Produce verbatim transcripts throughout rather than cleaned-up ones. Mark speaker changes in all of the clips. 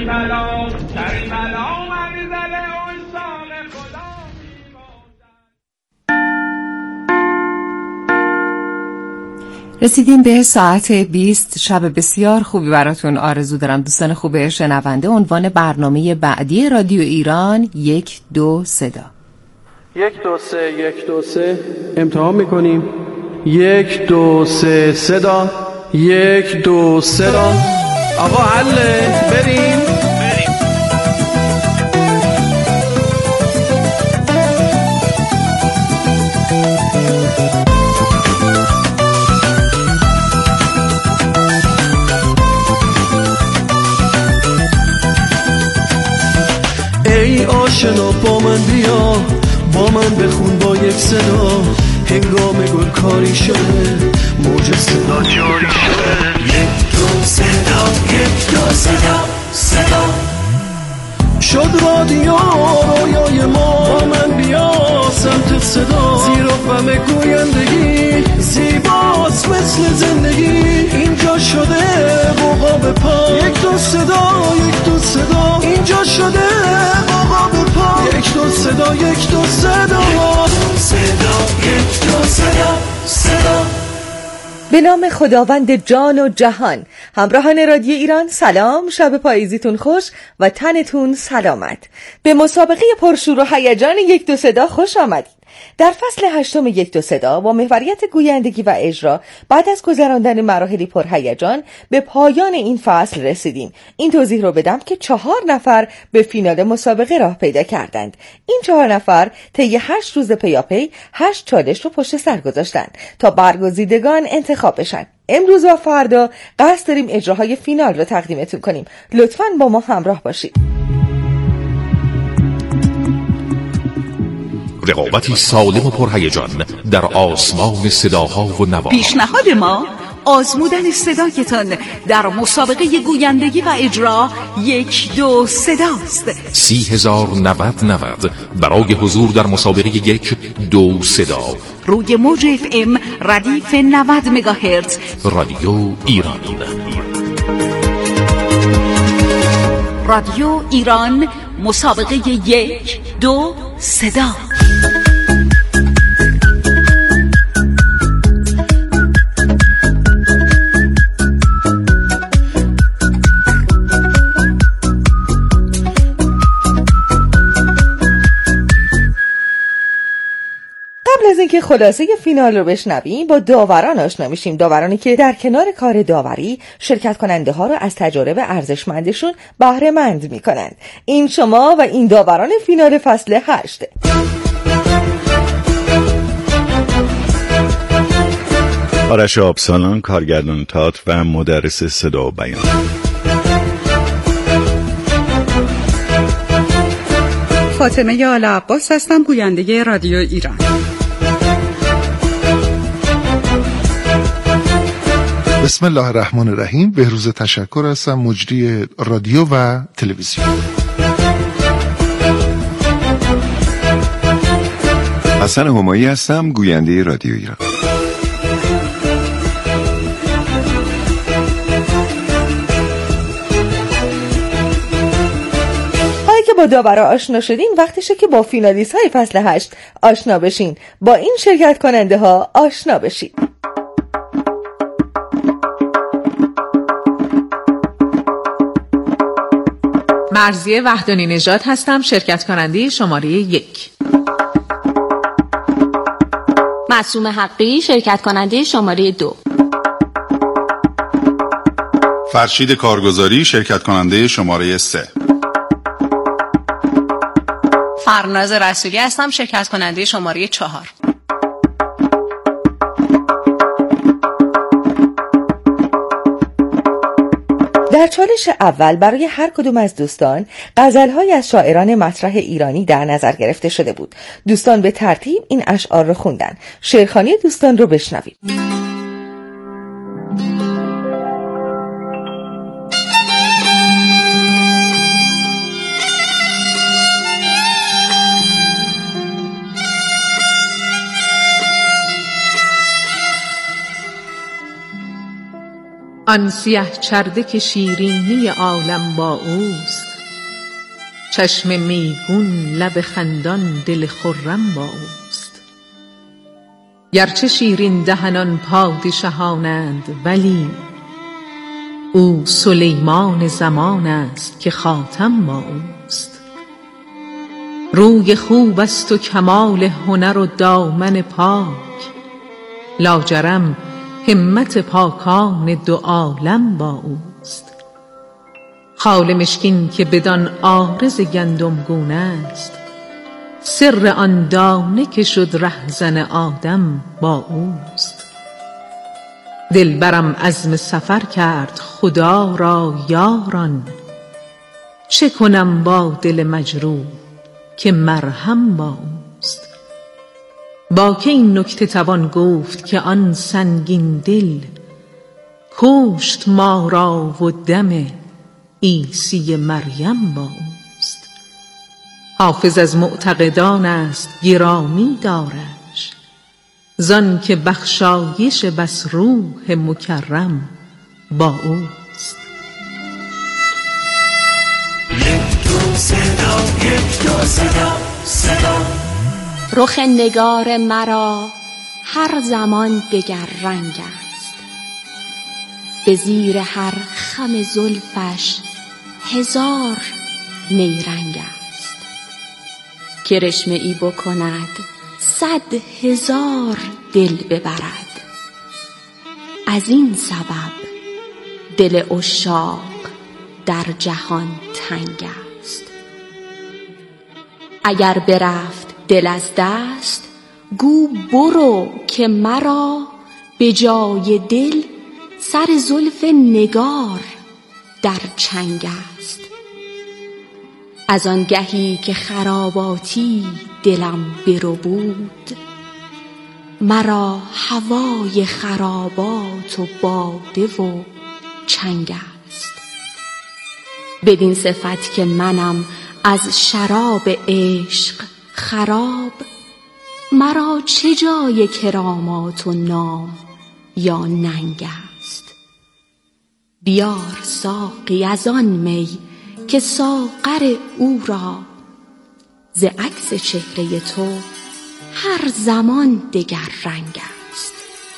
Speaker 1: کریملا کریملا منزل استان خدا.
Speaker 2: رسیدیم به ساعت بیست. شب بسیار خوبی براتون آرزو دارم دوستان خوب شنونده. عنوان برنامه بعدی رادیو ایران یک دو صدا.
Speaker 3: یک دو سه یک دو سه امتحان میکنیم. یک دو سه صدا. یک دو صدا. آقا حله بریم.
Speaker 4: ای آشنا با من بیا، با من بخون با یک صدا. هنگام گل کاری شده، موج صدا جاری شده. یک دو صدا، یک دو صدا، صدا شد رادیو رویای ما. با من بیا سمت صدا، زیر و فم گویندگی زیباست مثل زندگی. اینجا شده بوقا به پا. یک دو صدا، یک دو صدا، اینجا شده بوقا به پا. یک دو صدا، یک دو صدا، صدا یک دو صدا، صدا.
Speaker 2: به نام خداوند جان و جهان. همراهان رادیو ایران سلام، شب پاییزیتون خوش و تنتون سلامت. به مسابقه پرشور و هیجان یک دو صدا خوش آمدید. در فصل هشتم یک دو صدا با محوریت گویندگی و اجرا بعد از گذراندن مراحلی پرهیجان به پایان این فصل رسیدیم. این توضیح رو بدم که چهار نفر به فینال مسابقه راه پیدا کردند. این چهار نفر طی هشت روز پیاپی هشت چالش رو پشت سر گذاشتند تا برگزیدگان انتخاب بشن. امروز و فردا قصد داریم اجراهای فینال رو تقدیمتون کنیم. لطفاً با ما همراه باشید.
Speaker 5: رقابتی سالم و پرهیجان در آسمان صداها و نواها.
Speaker 6: پیشنهاد ما آزمودن صدایتان در مسابقه گویندگی و اجرا یک دو صداست.
Speaker 5: سی هزار نود نود برای حضور در مسابقه یک دو صدا
Speaker 6: روی موج اف ام ردیف نود مگاهرتز
Speaker 5: رادیو ایران.
Speaker 6: رادیو ایران مسابقه یک دو صدا.
Speaker 2: قبل از اینکه خلاصه فینال رو بشنویم با داوران آشنا میشیم. داورانی که در کنار کار داوری شرکت کننده ها رو از تجارب ارزشمندشون بهره مند میکنند. این شما و این داوران فینال فصل هشت.
Speaker 7: آرش آبسالان، کارگردان تئاتر و مدرس صدا و بیان.
Speaker 8: فاطمه آل عباس هستم، گوینده رادیو ایران.
Speaker 9: بسم الله الرحمن الرحیم. بهروز تشکر هستم، مجری رادیو و تلویزیون.
Speaker 10: حسن همایی هستم، گوینده رادیو ایران.
Speaker 2: که با داورا آشنا شدین، وقتشه که با فینالیست های فصل هشت آشنا بشین. با این شرکت کننده ها آشنا بشین.
Speaker 11: مرضیه وحدانی نژاد هستم، شرکت کننده شماره یک.
Speaker 12: معصومه حقی، شرکت کننده شماره دو.
Speaker 13: فرشید کارگزاری، شرکت کننده شماره سه.
Speaker 14: فرناز رسولی هستم، شرکت کننده شماره چهار.
Speaker 2: در چالش اول برای هر کدوم از دوستان غزل‌های از شاعران مطرح ایرانی در نظر گرفته شده بود. دوستان به ترتیب این اشعار رو خوندن. شعرخوانی دوستان رو بشنوید.
Speaker 11: آن سیه چرده که شیرینی عالم با اوست، چشم میگون لب خندان دل خرم با اوست. گرچه شیرین دهنان پادشاهانند، ولی او سلیمان زمان است که خاتم با اوست. روی خوب است و کمال هنر و دامن پاک، لاجرم همت پاکان دو عالم با اوست. خال مشکین که بدان عارض گندمگون است، سر آن دانه که شد رهزن آدم با اوست. دلبرم عزم سفر کرد خدا را یاران، چه کنم با دل مجروح که مرهم با اوست. با که این نکته توان گفت که آن سنگین دل، کشت ما را و دم عیسی مریم با اوست. حافظ از معتقدان است گرامی دارش، زان که بخشایش بس روح مکرم با اوست.
Speaker 4: یک دو صدا، یک دو صدا، صدا.
Speaker 12: رخ نگار مرا هر زمان دگر رنگ است، به زیر هر خم زلفش هزار نیرنگ است. کرشمه ای بکند صد هزار دل ببرد، از این سبب دل عشاق در جهان تنگ است. اگر برفت دل از دست، گو برو که مرا به جای دل سر زلف نگار در چنگ است. از آن گهی که خراباتی دلم برو بود، مرا هوای خرابات و باده و چنگ است. بدین صفت که منم از شراب عشق خراب، مرا چه جای کرامات و نام یا ننگ است. بیار ساقی از آن می که ساغر او را، ز عکس چهره تو هر زمان دگر رنگ است.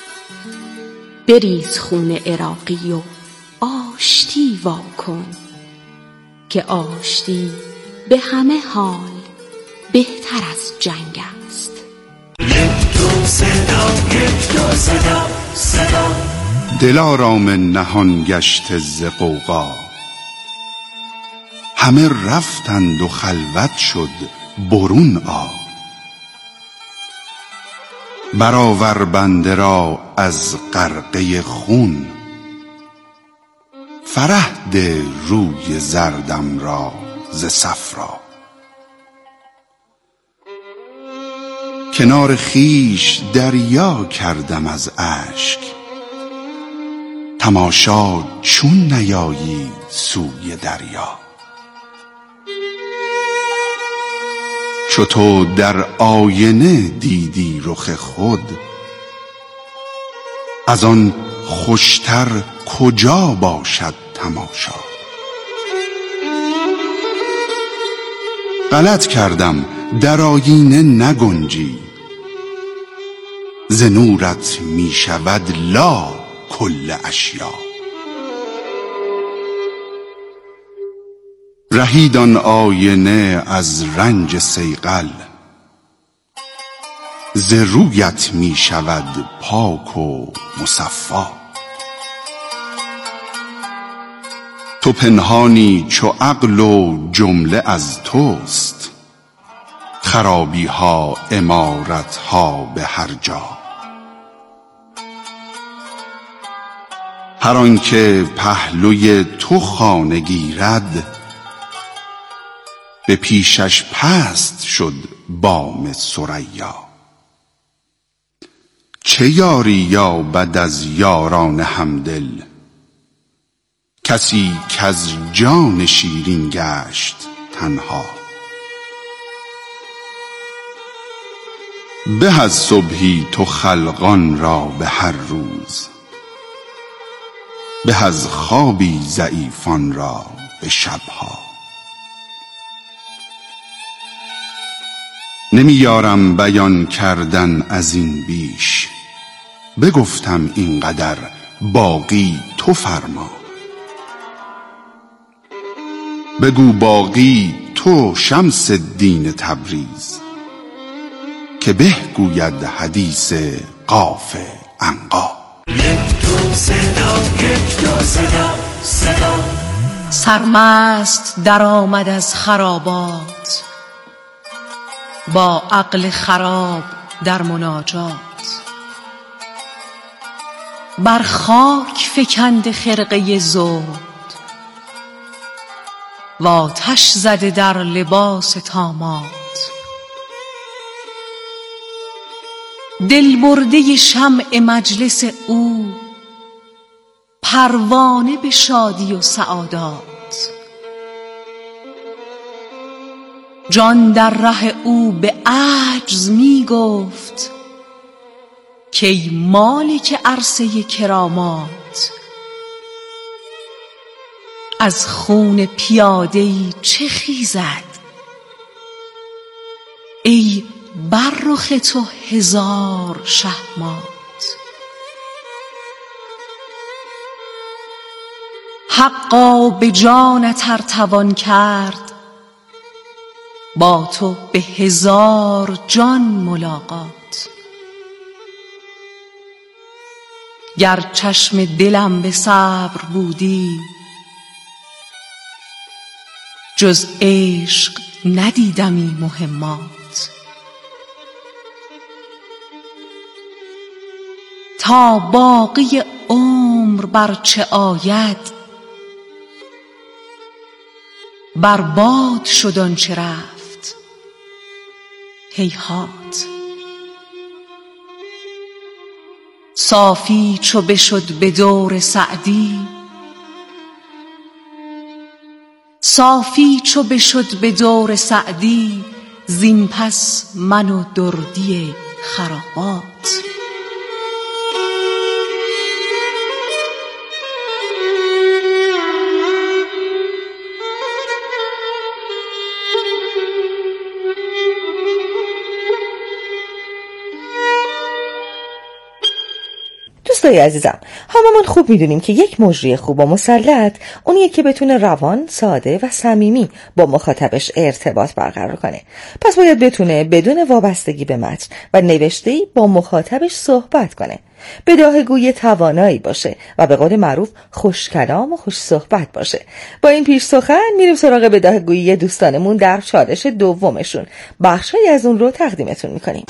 Speaker 12: بریز خون عراقی و آشتی وا کن، که آشتی به همه حال بهتر از جنگ است.
Speaker 13: یک دو صدا، یک دو صدا، صدا. دلارام نهان گشته ز غوغا، همه رفتند و خلوت شد برون آ. برآور بنده را از غرقه خون، فرح ده روی زردم را ز صفرا. کنار خویش دریا کردم از اشک، تماشا چون نیایی سوی دریا. چو تو در آینه دیدی رخ خود، از آن خوشتر کجا باشد تماشا. غلط کردم در آینه نگنجی، ز نورت می شود لا کل اشیا. رهید آن آینه از رنج صیقل، ز رویت می شود پاک و مصفا. تو پنهانی چو عقل و جمله از توست، خرابی ها عمارت ها به هر جا. هر آنکه پهلوی تو خانه گیرد، به پیشش پست شد بام ثریا. چه یاری یابد از یاران همدل، کسی کز جان شیرین گشت تنها. به از صبحی تو خلقان را به هر روز، به از خوابی ضعیفان را به شبها. نمیارم بیان کردن از این بیش، بگفتم اینقدر باقی تو فرما. بگو باقی تو شمس الدین تبریز، که به گوید حدیث قاف عنقا.
Speaker 15: یک دو صدا، یک دو صدا، صدا.
Speaker 6: سرمست در آمد از خرابات، با عقل خراب در مناجات. بر خاک فکند خرقه زهد، و آتش زده در لباس طامات. دل برده شمع مجلس او، پروانه به شادی و سعادات. جان در ره او به عجز می گفت، که ای مالک عرصه کرامات. از خون پیاده‌ای چه خیزد، ای بر رخ تو هزار شهمات. حقا به جانت ار توان کرد، با تو به هزار جان ملاقات. گر چشم دلم به صبر بودی، جز عشق ندیدمی مهمات. تا باقی عمر بر چه آید، برباد شد آنچه رفت هیهات. صافی چو بشد به دور سعدی، صافی چو بشد به دور سعدی. زین پس من و دردی خرابات.
Speaker 2: دوستای عزیزم، هممون خوب میدونیم که یک مجری خوب و مسلط اونیه که بتونه روان، ساده و صمیمی با مخاطبش ارتباط برقرار کنه. پس باید بتونه بدون وابستگی به متن و نوشته‌ای با مخاطبش صحبت کنه. بداهه‌گوی توانایی باشه و به قول معروف خوش کلام و خوش صحبت باشه. با این پیش سخن میریم سراغ بداهه‌گویی دوستانمون در چالش دومشون. بخشی از اون رو تقدیمتون میکنیم.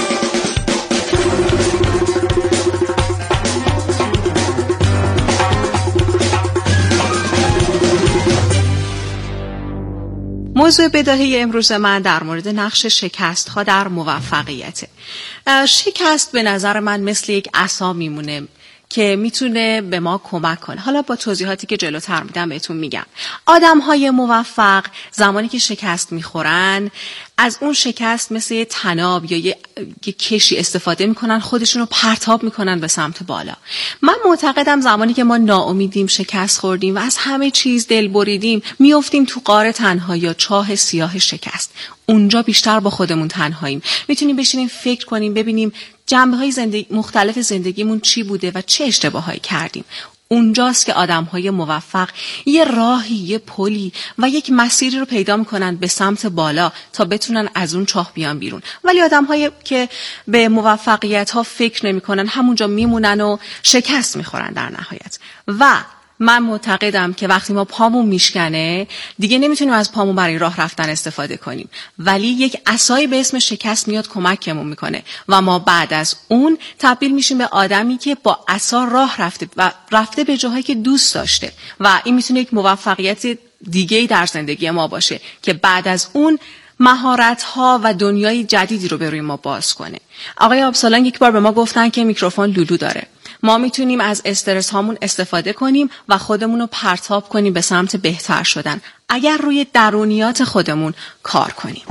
Speaker 14: موضوع بداهه امروز من در مورد نقش شکست ها در موفقیت. شکست به نظر من مثل یک عصا میمونه که میتونه به ما کمک کنه. حالا با توضیحاتی که جلوتر میدم بهتون میگم. آدم های موفق زمانی که شکست میخورن، از اون شکست مثل یه طناب یا یه کشی استفاده میکنن، خودشون رو پرتاب میکنن به سمت بالا. من معتقدم زمانی که ما ناامیدیم، شکست خوردیم و از همه چیز دل بریدیم، میافتیم تو غار تنهایی یا چاه سیاه شکست. اونجا بیشتر با خودمون تنهاییم. میتونیم بشینیم فکر کنیم، ببینیم جنبه‌های زندگی مختلف زندگیمون چی بوده و چه اشتباهایی کردیم. اونجاست که آدم‌های موفق یه راهی، یه پلی و یک مسیری رو پیدا می‌کنن به سمت بالا تا بتونن از اون چاه بیان بیرون. ولی آدم‌هایی که به موفقیت‌ها فکر نمی‌کنن همونجا میمونن و شکست می‌خورن در نهایت. و من معتقدم که وقتی ما پامون میشکنه دیگه نمیتونیم از پامون برای راه رفتن استفاده کنیم، ولی یک عصایی به اسم شکست میاد کمکمون میکنه و ما بعد از اون تبدیل میشیم به آدمی که با عصا راه رفته و رفته به جاهایی که دوست داشته. و این میتونه یک موفقیت دیگه‌ای در زندگی ما باشه که بعد از اون مهارت‌ها و دنیای جدیدی رو به روی ما باز کنه. آقای آبسالان یک بار به ما گفتن که میکروفون لولو داره. ما میتونیم از استرس هامون استفاده کنیم و خودمون رو پرتاب کنیم به سمت بهتر شدن اگر روی درونیات خودمون کار کنیم.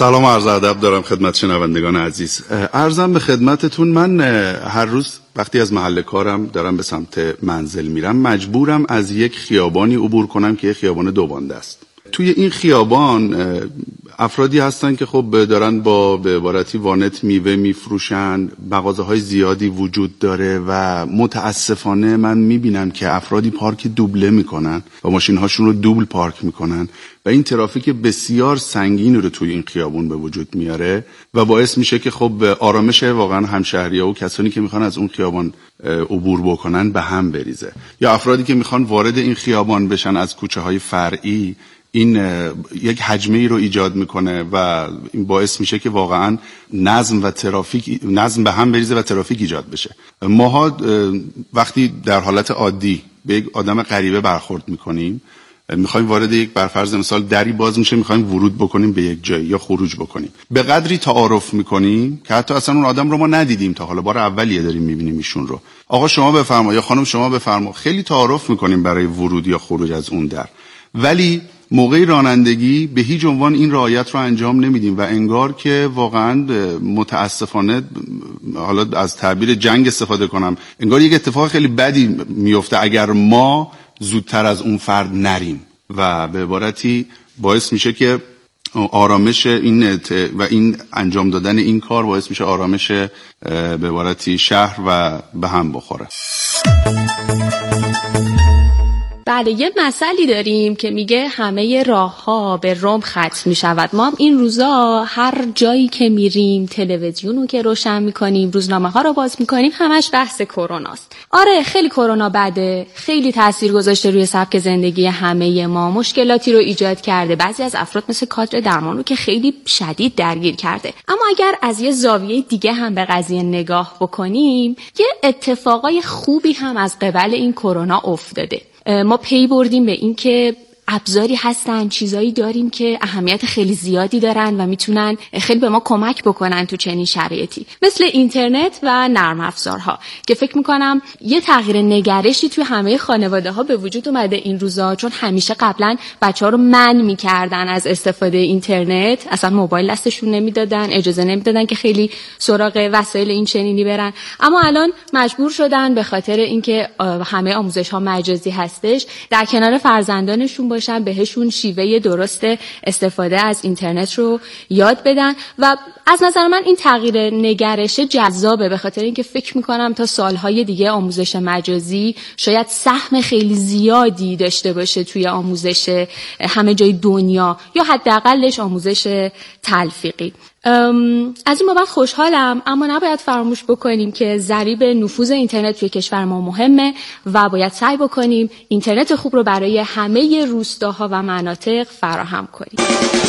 Speaker 13: سلام و عرض ادب دارم خدمت شنوندگان عزیز. عرضم به خدمتتون، من هر روز وقتی از محل کارم دارم به سمت منزل میرم مجبورم از یک خیابانی عبور کنم که یک خیابان دوبانده است. توی این خیابان افرادی هستن که خب دارن با به عبارتی وانت میوه میفروشن، مغازه های زیادی وجود داره و متاسفانه من میبینم که افرادی پارک دوبله میکنن و ماشین هاشون رو دوبل پارک میکنن و این ترافیک بسیار سنگین رو توی این خیابون به وجود میاره و باعث میشه که خب آرامش واقعا همشهری‌ها و کسانی که میخوان از اون خیابان عبور بکنن به هم بریزه، یا افرادی که میخوان وارد این خیابان بشن از کوچه های فرعی، این یک حجمه ای رو ایجاد میکنه و این باعث میشه که واقعا نظم و ترافیک نظم به هم بریزه و ترافیک ایجاد بشه. ماها وقتی در حالت عادی به یک آدم غریبه برخورد میکنیم، میخوایم وارد یک برفرض مثال دری باز میشه، میخوایم ورود بکنیم به یک جایی یا خروج بکنیم، به قدری تعارف میکنیم که حتی اصلا اون آدم رو ما ندیدیم تا حالا، بار اولیه داریم میبینیم ایشون رو. آقا شما بفرما یا خانم شما بفرما، خیلی تعارف میکنیم برای ورود یا خروج از اون در، ولی موقع رانندگی به هیچ عنوان این رعایت رو انجام نمیدیم و انگار که واقعا متاسفانه، حالا از تعبیر جنگ استفاده کنم، انگار یک اتفاق خیلی بدی میفته اگر ما زودتر از اون فرد نریم و به عبارتی باعث میشه که آرامش این و این انجام دادن این کار باعث میشه آرامش به عبارتی شهر و به هم بخوره.
Speaker 12: بله، یه مسئله داریم که میگه همه راه‌ها به رم ختم میشود. ما هم این روزا هر جایی که میریم، تلویزیون رو که روشن میکنیم، روزنامه‌ها رو باز میکنیم، همش بحث کروناست. آره، خیلی کرونا بده، خیلی تاثیر گذاشته روی سبک زندگی همه ما، مشکلاتی رو ایجاد کرده، بعضی از افراد مثل کادر درمان رو که خیلی شدید درگیر کرده. اما اگر از یه زاویه دیگه هم به قضیه نگاه بکنیم، یه اتفاقای خوبی هم از قبل این کرونا افتاده. ما پی بردیم به این که ابزاری هستن، چیزایی داریم که اهمیت خیلی زیادی دارن و میتونن خیلی به ما کمک بکنن تو چنین شرایطی، مثل اینترنت و نرم افزارها که فکر میکنم یه تغییر نگرشی توی همه خانواده ها به وجود اومده این روزا، چون همیشه قبلا بچه ها رو منع میکردن از استفاده اینترنت، اصلا موبایل دستشون نمیدادن، اجازه نمیدادن که خیلی سراغ وسایل این چنینی برن. اما الان مجبور شدن به خاطر اینکه همه آموزش ها مجازی هستش، در کنار فرزندانشون باشن، بهشون شیوه درست استفاده از اینترنت رو یاد بدن و از نظر من این تغییر نگرش جذابه، به خاطر اینکه فکر میکنم تا سالهای دیگه آموزش مجازی شاید سهم خیلی زیادی داشته باشه توی آموزش همه جای دنیا یا حداقلش آموزش تلفیقی. از این بابت خوشحالم، اما نباید فراموش بکنیم که ضریب نفوذ اینترنت توی کشور ما مهمه و باید سعی بکنیم اینترنت خوب رو برای همه روستاها و مناطق فراهم کنیم.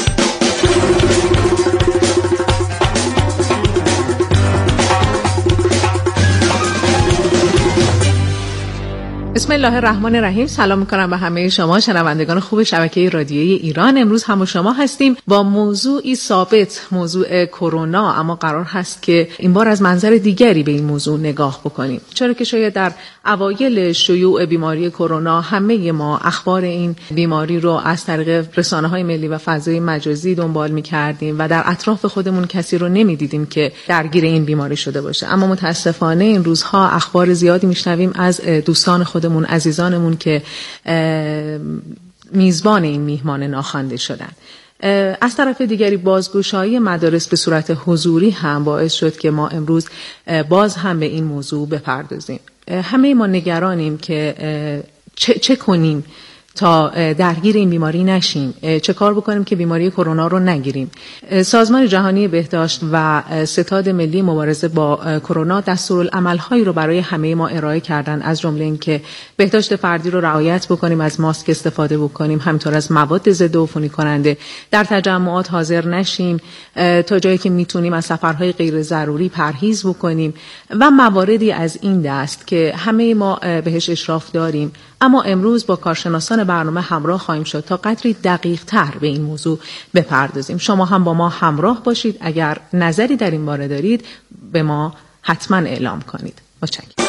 Speaker 11: بسم الله الرحمن الرحیم. سلام میکنم به همه شما شنوندگان خوب شبکه رادیویی ایران. امروز هم شما هستیم با موضوعی ثابت، موضوع کرونا، اما قرار هست که این بار از منظر دیگری به این موضوع نگاه بکنیم، چرا که شاید در اوایل شیوع بیماری کرونا همه ما اخبار این بیماری رو از طریق رسانه‌های ملی و فضای مجازی دنبال می‌کردیم و در اطراف خودمون کسی رو نمی‌دیدیم که درگیر این بیماری شده باشه. اما متاسفانه این روزها اخبار زیادی می‌شنویم از دوستان خودمون، عزیزانمون که میزبان این میهمان ناخوانده شدن. از طرف دیگری بازگشایی مدارس به صورت حضوری هم باعث شد که ما امروز باز هم به این موضوع بپردازیم. همه ما نگرانیم که چه, چه کنیم تا درگیر این بیماری نشیم، چه کار بکنیم که بیماری کرونا رو نگیریم. سازمان جهانی بهداشت و ستاد ملی مبارزه با کرونا دستورالعمل‌هایی رو برای همه ما ارائه کردن، از جمله اینکه بهداشت فردی رو رعایت بکنیم، از ماسک استفاده بکنیم، همینطور از مواد ضد عفونی کننده، در تجمعات حاضر نشیم، تا جایی که میتونیم از سفرهای غیر ضروری پرهیز بکنیم و مواردی از این دست که همه ما بهش اشراف داریم. اما امروز با کارشناسان برنامه همراه خواهیم شد تا قدری دقیق تر به این موضوع بپردازیم. شما هم با ما همراه باشید. اگر نظری در این باره دارید به ما حتما اعلام کنید. متشکرم.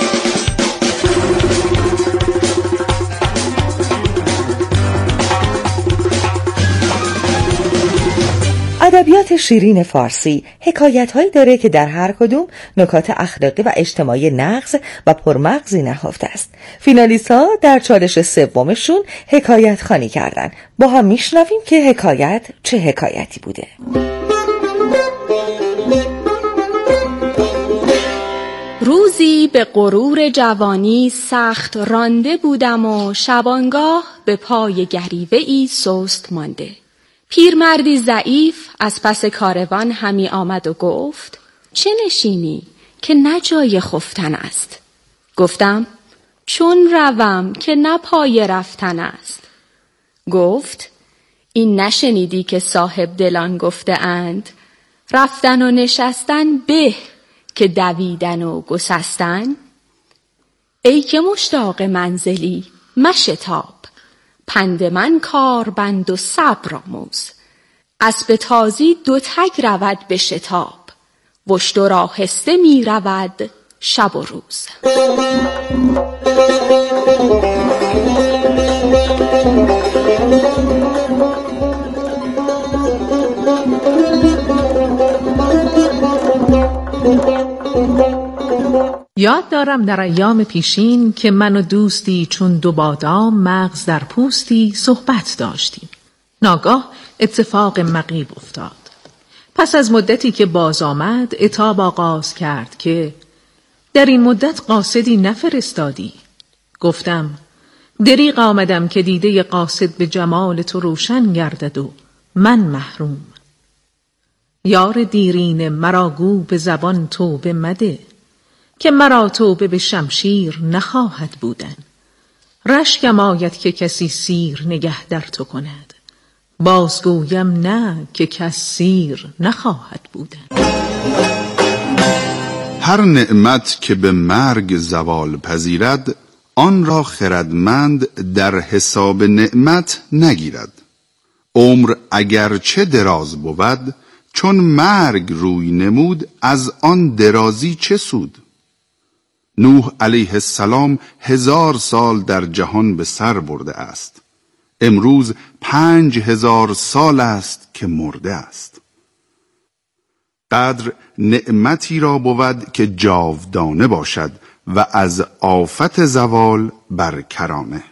Speaker 2: ادبیات شیرین فارسی حکایت‌هایی داره که در هر کدوم نکات اخلاقی و اجتماعی نغز و پرمغزی نهفته است. فینالیست‌ها در چالش سومشون حکایت خوانی کردن. با هم میشنویم که حکایت چه حکایتی بوده.
Speaker 12: روزی به غرور جوانی سخت رانده بودم و شبانگاه به پای گریوه ای سست مانده. پیرمردی ضعیف از پس کاروان همی آمد و گفت چه نشینی که نه جای خفتن است؟ گفتم چون روم که نه پای رفتن است. گفت این نشنیدی که صاحب دلان گفته اند رفتن و نشستن به که دویدن و گسستن؟ ای که مشتاق منزلی مشتاب، پند من کار بند و صبر آموز. اسب تازی دو تگ رود به شتاب، وشتر آهسته می رود شب و روز.
Speaker 11: یاد دارم در ایام پیشین که من و دوستی چون دو بادام مغز در پوستی صحبت داشتیم. ناگاه اتفاق مغیب افتاد. پس از مدتی که باز آمد عتاب آغاز کرد که در این مدت قاصدی نفرستادی. گفتم دریغ آمدم که دیده قاصد به جمال تو روشن گردد و من محروم. یار دیرین مرا گو به زبان توبه مده، که مرا توبه به شمشیر نخواهد بودن. رشکم آید که کسی سیر نگه در تو کند، بازگویم نه که کس سیر نخواهد بودن.
Speaker 13: هر نعمت که به مرگ زوال پذیرد، آن را خردمند در حساب نعمت نگیرد. عمر اگرچه دراز بود، چون مرگ روی نمود، از آن درازی چه سود؟ نوح علیه السلام هزار سال در جهان به سر برده است. امروز پنج هزار سال است که مرده است. قدر نعمتی را بود که جاودانه باشد و از آفت زوال برکرانه.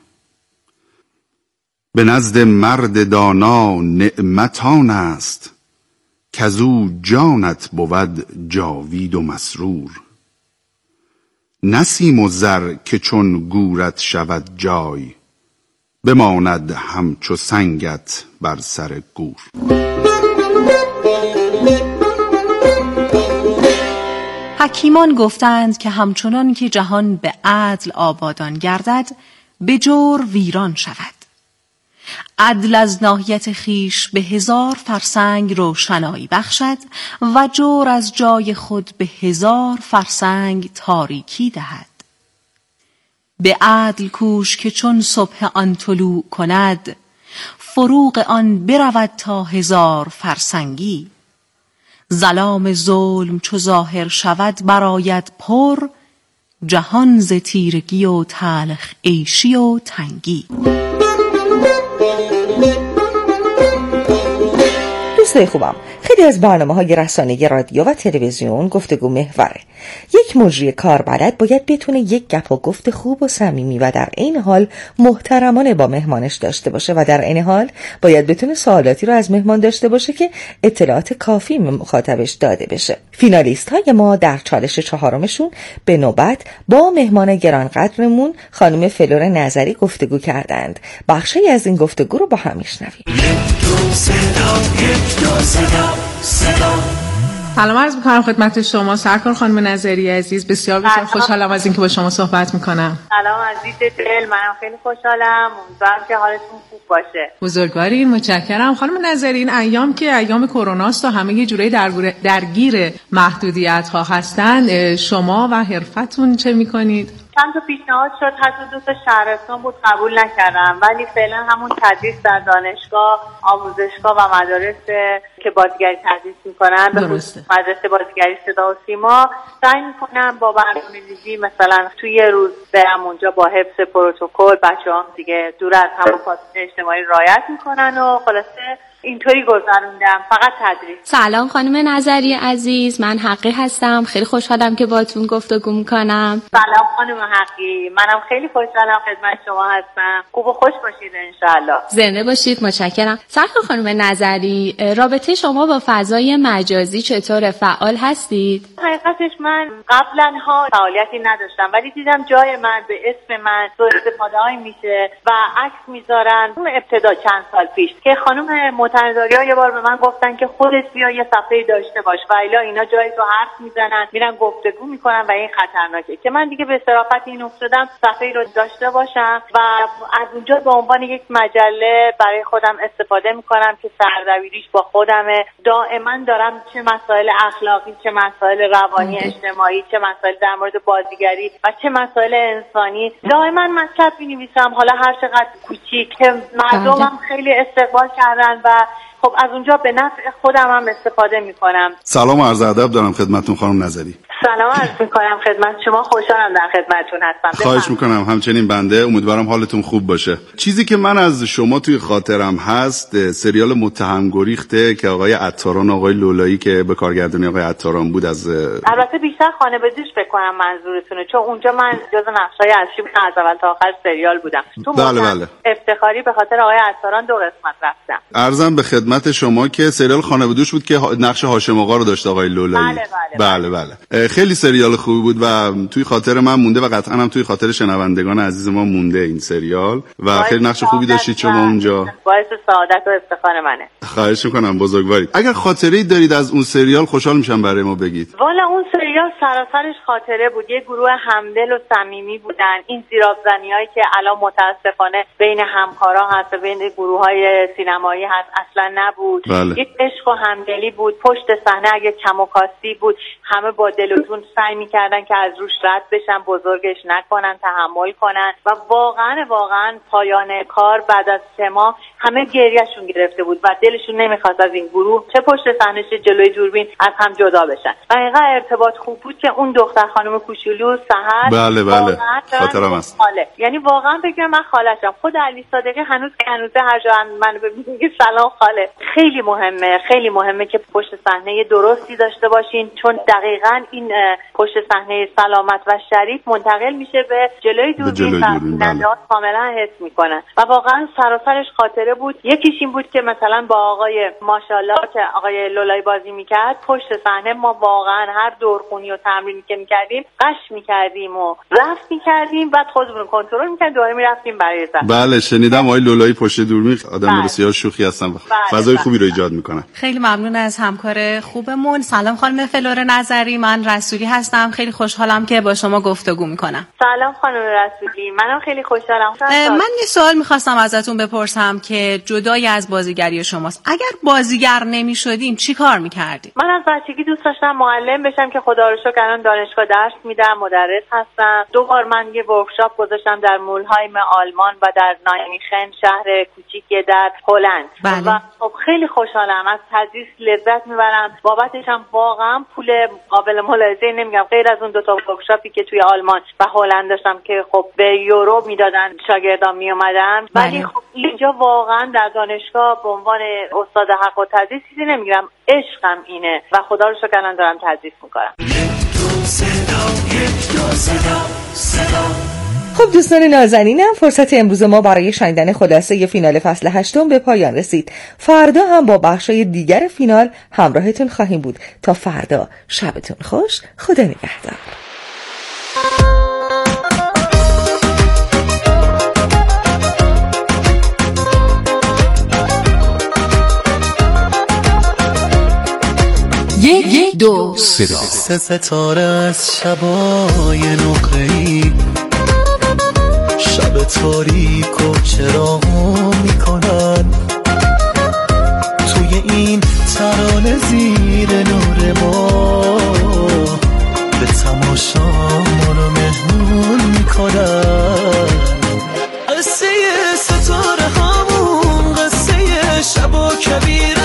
Speaker 13: به نزد مرد دانا نعمتان است، کزو جانت بود جاوید و مسرور. نسیم و زر که چون گورت شود جای، بماند همچو سنگت بر سر گور.
Speaker 14: حکیمان گفتند که همچنان که جهان به عدل آبادان گردد، به جور ویران شود. عدل از ناحیت خیش به هزار فرسنگ روشنایی بخشد و جور از جای خود به هزار فرسنگ تاریکی دهد. به عدل کوش که چون صبح آن طلوع کند، فروغ آن برود تا هزار فرسنگی. ظلام ظلم چو ظاهر شود براید پر، جهان ز تیرگی و تلخ عیشی و تنگی.
Speaker 2: دوستای خوبم، خیلی از برنامه‌های رسانه‌ای رادیو و تلویزیون گفتگو محوره. یک مجری کاربلد باید بتونه یک گپ و گفت خوب و صمیمی و در عین حال محترمانه با مهمانش داشته باشه و در عین حال باید بتونه سوالاتی رو از مهمان داشته باشه که اطلاعات کافی به مخاطبش داده بشه. فینالیست‌های ما در چالش چهارمشون به نوبت با مهمان گرانقدرمون خانم فلور نظری گفتگو کردند. بخشی از این گفتگو رو با هم میشنویم.
Speaker 11: سلام عرض می‌کنم خدمت شما سرکار خانم نظری عزیز. بسیار بسیار خوشحالم از اینکه با شما صحبت می‌کنم.
Speaker 16: سلام عزیز دل، منم خیلی خوشحالم. امیدوارم که حالتون خوب باشه.
Speaker 11: بزرگوارین، متشکرم. خانم نظری، این ایام که ایام کرونا است و همه یه جوری درگیر محدودیت‌ها هستن، شما و حرفتون چه می‌کنید؟
Speaker 16: چند تا پیشنهاد شد، حتی دو تا شهرستان بود، قبول نکردم، ولی فعلا همون تدریس در دانشگاه، آموزشگاه و مدارس که بازیگری تدریس میکنن، به خصوص مدرسه بازیگری صدا و سیما، سعی میکنم با برنامه‌ریزی مثلا توی یه روز برم اونجا با حفظ پروتکل، بچه‌ها دیگه دور از همون فاصله اجتماعی رعایت میکنن و خلاصه اینطوری گذروندم، فقط تدریس.
Speaker 12: سلام خانم نظری عزیز، من حقی هستم. خیلی خوشحالم که باهاتون گفتگو میکنم.
Speaker 16: سلام خانم حقی، منم خیلی خوشحالم خدمت شما هستم. خوب و خوش باشید انشالله.
Speaker 12: زنده باشید. متشکرم. سرکار خانم نظری، رابطه شما با فضای مجازی چطور؟ فعال هستید؟
Speaker 16: حقیقتش من قبلا ها فعالیتی نداشتم، ولی دیدم جای من به اسم من سوء استفاده‌ای میشه و عکس میذارن. اون ابتدا چند سال پیش که خانم متنظری‌ها یه بار به من گفتن که خودت بیا یه صفحه داشته باش و الا اینا جای تو حرف میزنن، میرن گفتگو میکنن و این خطرناکه. که من دیگه به صرافت این افتادم صفحه رو داشته باشم و از اونجا به عنوان یک مجله برای خودم استفاده میکنم که سردبیریش با خودمه. دائما دارم چه مسائل اخلاقی، چه مسائل روانی اجتماعی، چه مسائل در مورد بازیگری و چه مسائل انسانی دائما مطلب می‌نویسم، حالا هر چقدر کوچیک، که مردمم خیلی استقبال کردن و خب از اونجا به نفع خودم هم استفاده میکنم.
Speaker 13: سلام و عرض ادب دارم خدمتتون خانم نظری.
Speaker 16: سلام عرض میکنم خدمت شما، خوشحالم در خدمتتون هستم.
Speaker 13: خواهش میکنم، همچنین بنده. امیدوارم حالتون خوب باشه. چیزی که من از شما توی خاطرم هست سریال متهم گریخته که آقای عطاران و آقای لولایی که به کارگردانی آقای عطاران بود، از
Speaker 16: البته بیشتر خانه بدیش فکر کنم منظورتونه، چون اونجا من جزو نقشای اصلی بودم، از اول تا آخر سریال بودم. تو
Speaker 13: بله بله.
Speaker 16: افتخاری به خاطر آقای عطاران دو قسمت رفتم.
Speaker 13: عرضم به خدمت شما که سریال خانه بدوش بود که نقش هاشم آقا رو داشت آقای لولایی.
Speaker 16: بله بله,
Speaker 13: بله, بله. خیلی سریال خوبی بود و توی خاطر من مونده و قطعا هم توی خاطر شنوندگان عزیز ما مونده این سریال و خیلی نقش خوبی داشتید شما اونجا.
Speaker 16: باعث سعادت و افتخار منه.
Speaker 13: خواهش میکنم، بزرگوارید. اگر خاطره‌ای دارید از اون سریال خوشحال میشم برای ما بگید.
Speaker 16: والا اون سریال سراسرش خاطره بود. یه گروه همدل و صمیمی بودن. این زیرافزنیایی که الان متاسفانه بین همکارا هست و بین گروه‌های سینمایی هست اصلا نبود.
Speaker 13: بله.
Speaker 16: یک عشق و همدلی بود. پشت صحنه اگه کم و کاستی بود همه با دل و جون سعی می‌کردن که از روش رد بشن، بزرگش نکنن، تحمل کنن و واقعا واقعا پایان کار بعد از سه ماه همه گریهشون گرفته بود و دلشون نمیخواست از این گروه چه پشت صحنه چه جلوی دوربین از هم جدا بشن. و اینقدر ارتباط خوب بود که اون دختر خانم کوچولو سحر،
Speaker 13: بله بله خاطرم هست،
Speaker 16: خاله. یعنی واقعا فکر من خاله‌شم. خود علی صادقی هنوز که هنوز هر جا منو ببینه میگه سلام خاله. خیلی مهمه، خیلی مهمه که پشت صحنه درستی داشته باشین، چون دقیقاً این پشت صحنه سلامت و شریف منتقل میشه به جلوی دوربین و بیننده‌ها کاملا حس میکنن و واقعا سراسرش خاطره بود. یکیش این بود که مثلا با آقای ماشاءالله که آقای لولایی بازی میکرد پشت صحنه ما واقعا هر دورخونی و تمرینی که میکردیم قش میکردیم و رفت میکردیم، بعد خودمون کنترل میکردیم، دوباره میرفتیم برای زن.
Speaker 13: بله شنیدم آقای لولایی پشت دوربین آدم بسیار شوخی هستن، فضای خوبی رو ایجاد میکنن.
Speaker 14: خیلی ممنون از همکار خوبمون. سلام خانم فلور نظری، من رسولی هستم. خیلی خوشحالم که با شما گفتگو میکنم.
Speaker 16: سلام خانم رسولی، منم خیلی خوشحالم.
Speaker 14: من یه سوال میخواستم ازتون بپرسم که جدای از بازیگری شماست، اگر بازیگر نمیشدیم چی کار میکردیم؟
Speaker 16: من از بچگی دوست داشتم معلم بشم که خدا رو شکر الان دانشگاه درس میدم، مدرس هستم. دو بار من یه ورکشاپ گذاشتم در مولهایم آلمان و در نایمیخن شهر کوچیکی در هلند.
Speaker 14: بله.
Speaker 16: و خب خیلی خوشحالم، از تدریس لذت میبرم. بابتش هم واقعا پول قابل ملاحظه نمیگم، غیر از اون دو تا ورکشاپی که توی آلمان و هلند داشتم که خب به یورو میدادن شاگردان میومدن. ولی خب اینجا واقعا در دانشگاه به عنوان استاد حق و تدریس چیزی نمیگیرم، عشقم اینه و خدا رو شکر الان دارم تدریس میکنم.
Speaker 2: خب دوستان نازنینم، فرصت امروز ما برای شنیدن خلاصه فینال فصل هشتم به پایان رسید. فردا هم با بخشای دیگر فینال همراهتون خواهیم بود. تا فردا شبتون خوش، خدا نگهدار.
Speaker 6: یک دو
Speaker 5: صدا
Speaker 4: سه ستاره از شبای نقره‌ای، شب تاریک و چراغو میکنن، توی این ترانه زیر نور ما به تماشا ما رو مهمون میکنن. قصه ستاره همون قصه شب و کبیر